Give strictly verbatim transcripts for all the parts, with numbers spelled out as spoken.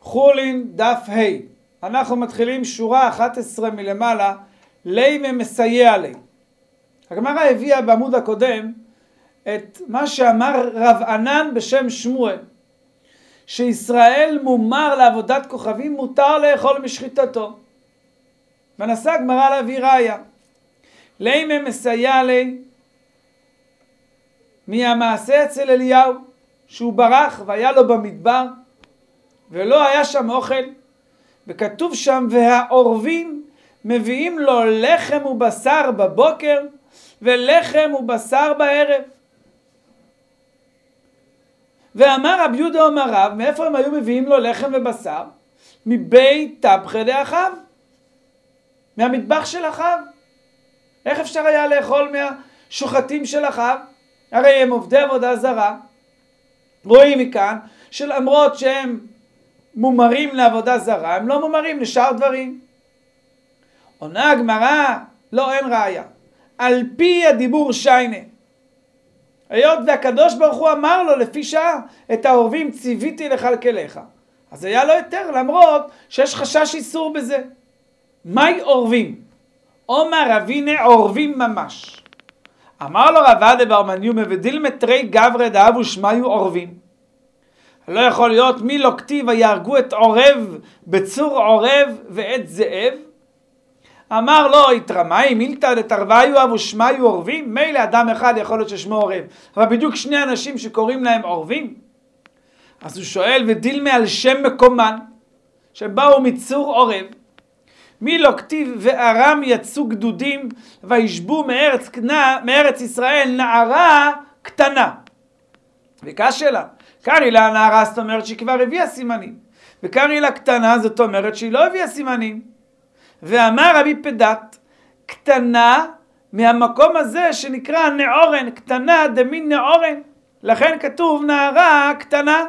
חולין דף ה'. אנחנו מתחילים שורה אחת עשרה מלמעלה, לימה מסייע לי. הגמרא הביאה בעמוד הקודם את מה שאמר רב ענן בשם שמואל, שישראל מומר לעבודת כוכבים, מותר לאכול משחיטתו. ונסה הגמרא להביא ראיה. לימה מסייע לי מהמעשה אצל אליהו, שהוא ברח והיה לו במדבר ולא היה שם אוכל, וכתוב שם והעורבים מביאים לו לחם ובשר בבוקר ולחם ובשר בערב. ואמר רב יהודה אמר רב, מאיפה הם היו מביאים לו לחם ובשר? מבית תפחי דאחיו, מהמטבח של אחיו. איך אפשר היה לאכול מהשוחטים של אחיו? הרי הם עובדי עבודה זרה. רואים מכאן שלמרות שהם מומרים לעבודה זרה, הם לא מומרים לשאר דברים. עונה הגמרא, לא, אין ראיה. על פי הדיבור שיינה, היות והקדוש ברוך הוא אמר לו לפי שעה, את העורבים ציוויתי לכלכלך, אז היה לו יותר, למרות שיש חשש איסור בזה. מהי עורבים? אומר רבינה עורבים ממש. אמר לו רב עדה בר מניומא ודילמה תרי גברי דאבו שמיו עורבים. לא יכול להיות מי לא כתיב ויהרגו את עורב בצור עורב ואת זאב. אמר לו יתרמי מילתא דתרוויו אבו שמיו עורבים. מילא אדם אחד יכול להיות ששמו עורב, אבל בדיוק שני אנשים שקוראים להם עורבים. אז הוא שואל ודילמה על שם מקומן שבאו מצור עורב. מי לא כתיב וארם יצאו גדודים וישבו מארץ, קנה, מארץ ישראל נערה קטנה. וקשה לה, קרי לה נערה זאת אומרת שהיא כבר הביאה סימנים, וקרי לה קטנה זאת אומרת שהיא לא הביאה סימנים. ואמר רבי פדת קטנה מהמקום הזה שנקרא נעורן, קטנה דמין נעורן, לכן כתוב נערה קטנה.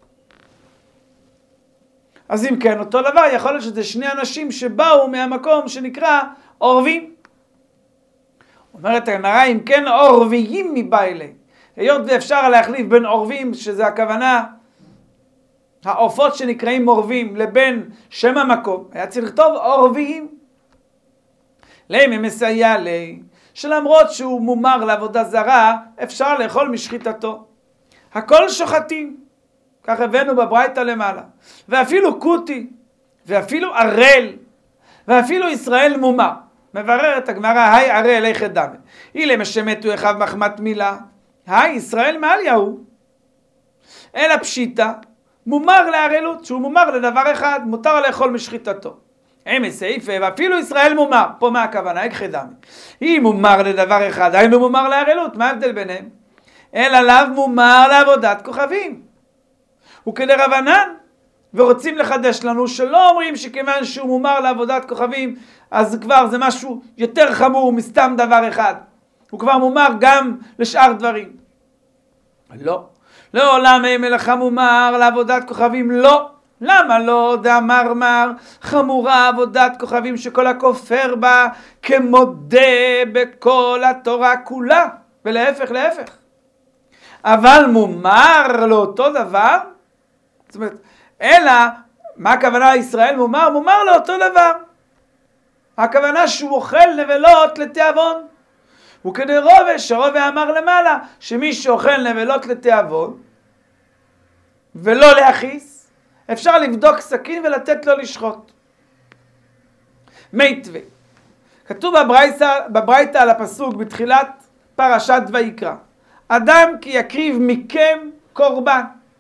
אז אם כן, אותו דבר, יכול להיות שזה שני אנשים שבאו מהמקום שנקרא עורבים. אומרת הגמרא, אם כן עורביים מבעילי, היות ואפשר להחליף בין עורבים, שזה הכוונה, העופות שנקראים עורבים, לבין שם המקום, היה צריך לכתוב עורביים. לימה מסייע לי, שלמרות שהוא מומר לעבודה זרה, אפשר לאכול משחיטתו. הכל שוחטים. כך הבאנו בברייתא למעלה. ואפילו קוטי, ואפילו ערל, ואפילו ישראל מומר. מבררת הגמרא, היי ערל איך דמי. אילם השמתו אחד מחמת מילה. היי ישראל מעליהו. אלא פשיטה, מומר לערלות, שהוא מומר לדבר אחד, מותר לאכול משחיטתו. אמא סעיפה, ואפילו ישראל מומר. פה מה הכוונה? איך דמי. היא מומר לדבר אחד, היינו מומר לערלות. מה ההבדל ביניהם? אלא לאו מומר לעבודת כוכבים. וכדרבנן, ורוצים לחדש לנו שלא אומרים שכיוון שהוא מומר לעבודת כוכבים, אז כבר זה משהו יותר חמור מסתם דבר אחד. הוא כבר מומר גם לשאר דברים. לא. לעולם אין מלאכה מומר לעבודת כוכבים, לא. למה לא? דאמר מר חמורה עבודת כוכבים שכל הכופר בה כמודה בכל התורה כולה. ולהפך, להפך. אבל מומר לאותו דבר, זאת אומרת, אלא, מה הכוונה ישראל מומר? מומר לאותו דבר. הכוונה שהוא אוכל נבלות לתיאבון. וכדי רובה, שרובה אמר למעלה, שמי שאוכל נבלות לתיאבון, ולא להכיס, אפשר לבדוק סכין ולתת לו לשחוט. מיתווה. כתוב בברייתא, בברייתא על הפסוק בתחילת פרשת ויקרא. אדם כי יקריב מכם קורבן.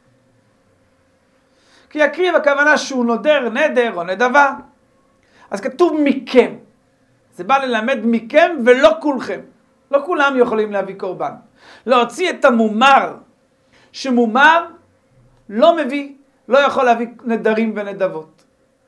כי יקריב הכוונה שהוא נודר, נדר או נדבה. אז כתוב מכם. זה בא ללמד מכם ולא כולכם. לא כולם יכולים להביא קורבן. להוציא את המומר, שמומר לא מביא, לא יכול להביא נדרים ונדבות.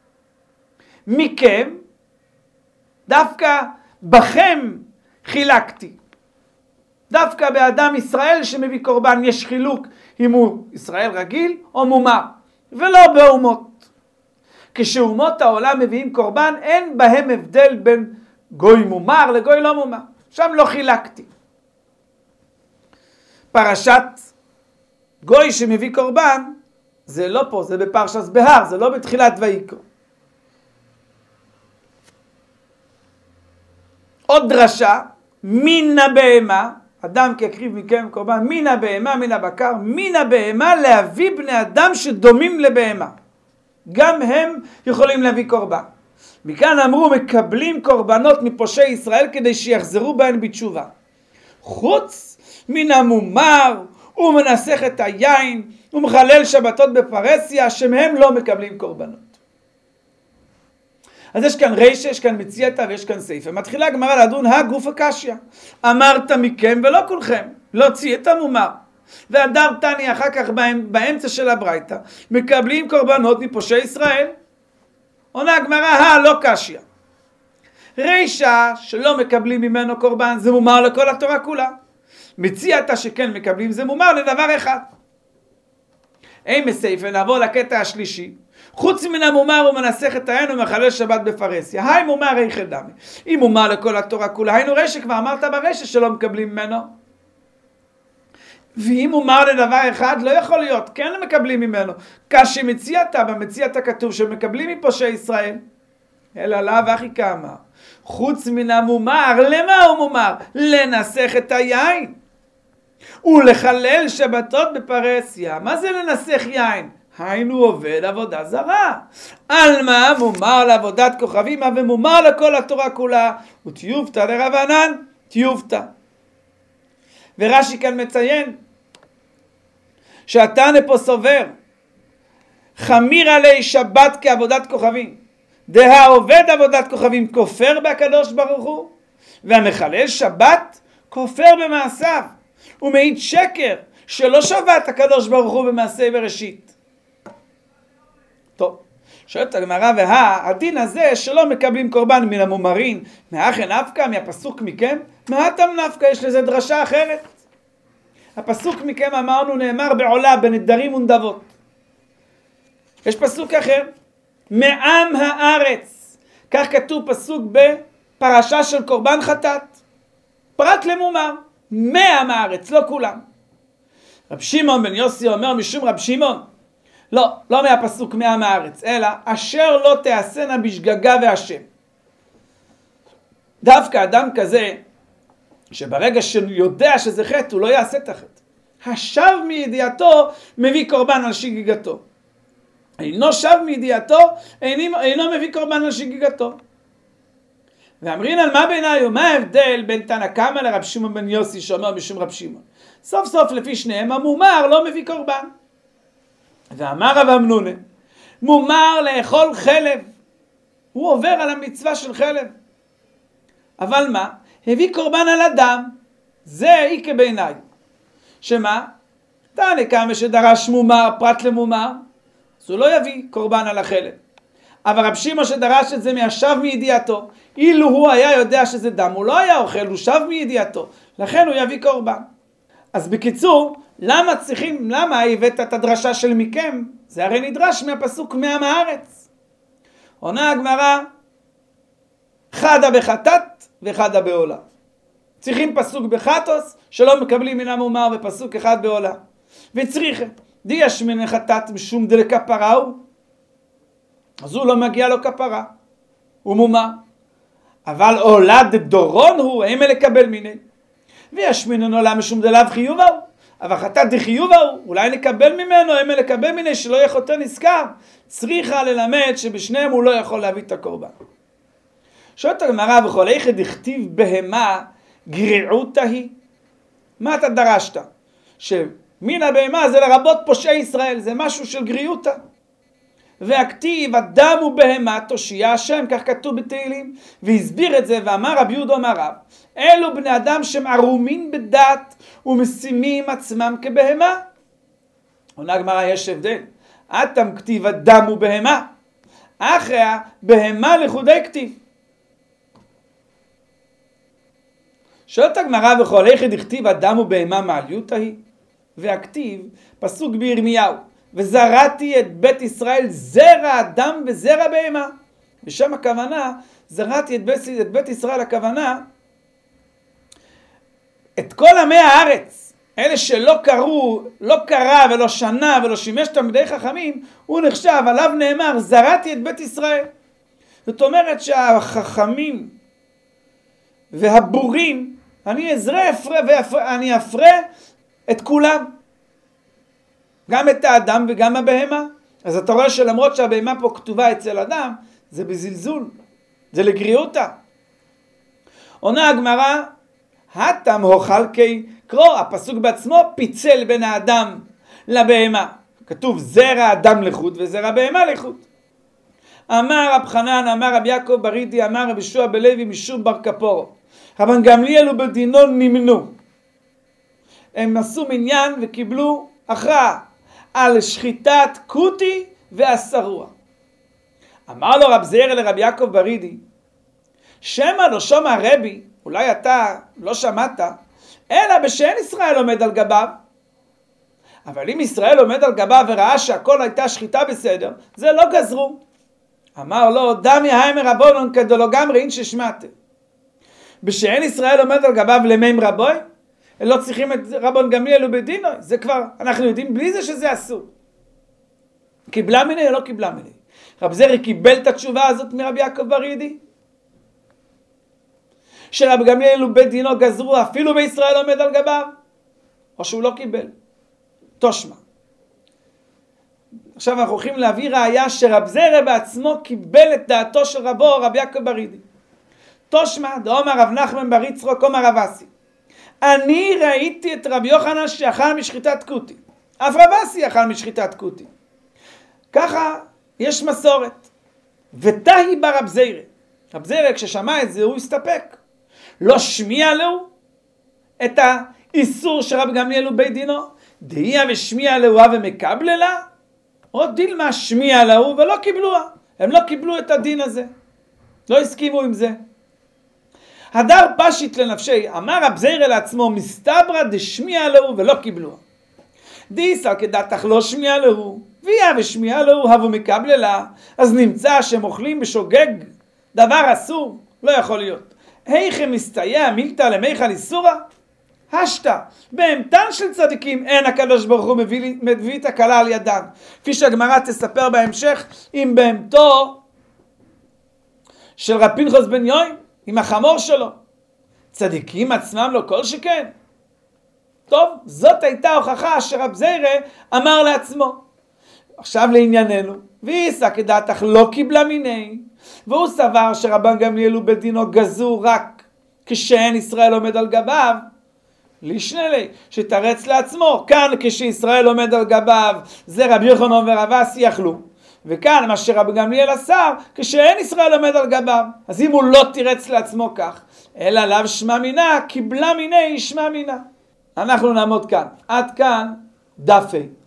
מכם, דווקא בכם חילקתי. דווקא באדם ישראל שמביא קורבן יש חילוק אם הוא ישראל רגיל או מומר. ולא באומות. כשאומות העולם מביאים קורבן, אין בהם הבדל בין גוי מומר לגוי לא מומר. שם לא חילקתי. פרשת גוי שמביא קורבן, זה לא פה, זה בפרשת בהר, זה לא בתחילת ויקרא. עוד דרשה, מן הבהמה, אדם כי יקריב מכם קורבן, מן הבהמה, מן הבקר, מן הבהמה להביא בני אדם שדומים לבהמה. גם הם יכולים להביא קורבן. מכאן אמרו מקבלים קורבנות מפושעי ישראל כדי שיחזרו בהן בתשובה. חוץ מן המומר, הוא מנסח את היין, הוא מחלל שבתות בפרסיה, שמהם לא מקבלים קורבנות. אז יש כאן רישא, יש כאן מצייתא ויש כאן סייפא. מתחילה הגמרא לדון הגוף הקשיא. אמרת מכם ולא כולכם, לא צייתא מומר. והדר תני אחר כך באמצע של הברייתא, מקבלים קורבנות מפושעי ישראל. עונה הגמרא, הא לא קשיא. רישא שלא מקבלים ממנו קורבן, זה מומר לכל התורה כולה. מצייתא שכן מקבלים, זה מומר לדבר אחד. אימה סייפא, נעבור לקטע השלישי. חוץ מן המומר הוא מנסח את העין ומחלל שבת בפרסיה. היי מומר ריחא דמי. אם מומר לכל התורה כולה, היינו רישא, כבר אמרת ברישא שלא מקבלים ממנו. ואם מומר לדבר אחד, לא יכול להיות, כן מקבלים ממנו. קשיא מצייתא, במצייתא כתוב שמקבלים מפושעי ישראל. אלא לאו הכי כאמר. חוץ מן המומר, למה הוא מומר? לנסח את היין. ולחלל שבתות בפרסיה. מה זה לנסח יין? היינו עובד עבודה זרה. על מה מומר לעבודת כוכבים, ומומר לכל התורה כולה. ותיובתא לרבנן, תיובתא. ורש"י כאן מציין, שהתנא פה סובר, חמיר עלי שבת כעבודת כוכבים. דהעובד עבודת כוכבים כופר בהקדוש ברוך הוא, והמחלל שבת כופר במעשיו. הוא מעיד שקר שלא שבת הקדוש ברוך הוא במעשה בראשית. טוב, שואלת הגמרא, והדין הזה שלא מקבלים קורבן מן המומרים, מהכן נפקא, מהפסוק מכם, מהתם נפקא, יש לזה דרשה אחרת. הפסוק מכם אמרנו נאמר בעולה בנדרים ונדבות. יש פסוק אחר, מעם הארץ, כך כתוב פסוק בפרשה של קורבן חטאת, פרט למומר, מעם הארץ, לא כולם. רב שמעון בן יוסי אומר משום רב שמעון, לא, לא מהפסוק מעם הארץ, אלא אשר לא תעשנה בשגגה והשם. דווקא אדם כזה, שברגע שיודע שזה חטא, הוא לא יעשה את החטא. השב מידיעתו מביא קורבן על שגיגתו. אינו שב מידיעתו, אינו, אינו מביא קורבן על שגיגתו. ואמרין על מה בעיניו, מה ההבדל בין תנא קמא לרב שמעון בן יוסי שאומר משום רב שמעון? סוף סוף לפי שניהם המומר לא מביא קורבן. ואמר רב אמנונה, מומר לאכול חלב. הוא עובר על המצווה של חלב. אבל מה? הביא קורבן על אדם. זה איקה בעיניי. שמה? תנא קמא שדרש מומר פרט למומר, אז הוא לא יביא קורבן על החלב. אבל רב שמעון שדרש את זה מהשב מידיעתו, אילו הוא היה יודע שזה דם, הוא לא היה אוכל, הוא שב מידיעתו, לכן הוא יביא קורבן. אז בקיצור, למה צריכים, למה הבאת את הדרשה של מכם? זה הרי נדרש מהפסוק מעם הארץ. עונה הגמרא, חדה בחטאת וחדה בעולה. צריכים פסוק בחטוס שלא מקבלים מן המומר, ופסוק אחד בעולה. וצריך דיש מן חטאת משום דלכפרה הוא, אז הוא לא מגיע לו כפרה, הוא מומר. אבל עולה דדורון הוא, הם לקבל מיני. ויש מן עולה משום דלאו חיובה הוא, אבל חטאת דחיובה הוא, אולי נקבל ממנו, הם לקבל מיני שלא יהיה חוטא נזכר. צריכה ללמד שבשניהם הוא לא יכול להביא את הקורבן. שואלת הגמרא, וכל איכא דכתיב בהמה גריעותא היא? מה אתה דרשת? שמן הבהמה זה לרבות פושעי ישראל, זה משהו של גריעותא. והכתיב אדם ובהמה תושיע השם, כך כתוב בתהילים, והסביר את זה ואמר רבי יהודה אמר רב, אלו בני אדם שהם ערומים בדת ומשימים עצמם כבהמה. עונה הגמרא, יש הבדל, אתם כתיב אדם ובהמה, אחריה בהמה לחודי כתיב. שואלת הגמרא, וכל איכא דכתיב אדם ובהמה מעליותא היא? והכתיב פסוק בירמיהו, וזרעתי את בית ישראל זרע אדם וזרע בהמה. בשם הכוונה, זרעתי את בית, את בית ישראל, הכוונה, את כל עמי הארץ, אלה שלא קראו, לא קרא ולא שנה ולא שימש תלמידי חכמים, הוא נחשב, עליו נאמר, זרעתי את בית ישראל. זאת אומרת שהחכמים והבורים, אני אזרה אפרה ואני אפרה את כולם. גם את האדם וגם הבהמה. אז אתה רואה שלמרות שהבהמה פה כתובה אצל אדם, זה בזלזול, זה לגריעותה. עונה הגמרא, התם הוכל קי, קרוא, הפסוק בעצמו פיצל בין האדם לבהמה. כתוב זרע אדם לחוד וזרע בהמה לחוד. אמר רב חנן, אמר רב יעקב ברידי, אמר רב ישוע בלוי משום בר כפורו. רבן גמליאל ובדינו נמנו. הם עשו מניין וקיבלו הכרעה על שחיטת קוטי ואסרוע. אמר לו רב זעירא לרב יעקב ברידי, שמא לא שומע רבי, אולי אתה לא שמעת, אלא בשאין ישראל עומד על גביו. אבל אם ישראל עומד על גביו וראה שהכל הייתה שחיטה בסדר, זה לא גזרו. אמר לו, דמי היימר רבונון כדולו גמרי אין ששמעתם. בשאין ישראל עומד על גביו למים רבוי, הם לא צריכים את רבון גמליאל ובדינו, זה כבר, אנחנו יודעים בלי זה שזה אסור. קיבלה מיני או לא קיבלה מיני? רב זרי קיבל את התשובה הזאת מרבי יעקב ברידי? שרב גמליאל ובדינו גזרו אפילו בישראל עומד על גביו? או שהוא לא קיבל? תושמע. עכשיו אנחנו הולכים להביא ראיה שרב זרי בעצמו קיבל את דעתו של רבו רבי יעקב ברידי. תושמע, דאמר רב נחמן בר יצחק אמר רב אסי. אני ראיתי את רבי יוחנן שאכל משחיטת קוטי. אף רב אסי אכל משחיטת קוטי. ככה יש מסורת. ותהי בה רב זרי. רב זרי כששמע את זה הוא הסתפק. לא שמיע לו את האיסור של רב גמליאל ובית דינו. דהיה ושמיע לו ומקבללה. או דילמה שמיע לו ולא קיבלוה. הם לא קיבלו את הדין הזה. לא הסכימו עם זה. הדר פשיט לנפשי, אמר רב זעירא לעצמו, מסתברא דשמיע לו ולא קיבלוה. דיסא כדעתך לא שמיע לו, ויה ושמיע לו הבו מקבללה, אז נמצא שהם אוכלים בשוגג, דבר אסור, לא יכול להיות. היכם מסתייע מילתא למיכל איסורא? השתא, בהמתן של צדיקים אין הקדוש ברוך הוא מביא, מביא את הקלה על ידם. כפי שהגמרא תספר בהמשך, עם בהמתו של רב פנחס בן יוים, עם החמור שלו. צדיקים עצמם לא כל שכן. טוב, זאת הייתה הוכחה שרב זעירא אמר לעצמו. עכשיו לענייננו. ואיסא כדעתך לא קיבלה מיני. והוא סבר שרבן גמליאל ובדינו גזו רק כשאין ישראל עומד על גביו. לישנה לי, שתרץ לעצמו. כאן כשישראל עומד על גביו, זה רבי יוחנן ורב אסי יכלו. וכאן מה שרבי גמליאל עשה, כשאין ישראל עומד על גביו. אז אם הוא לא תירץ לעצמו כך, אלא לאו שמע מינה, קיבלה מיני שמע מינה. אנחנו נעמוד כאן. עד כאן דף ה'.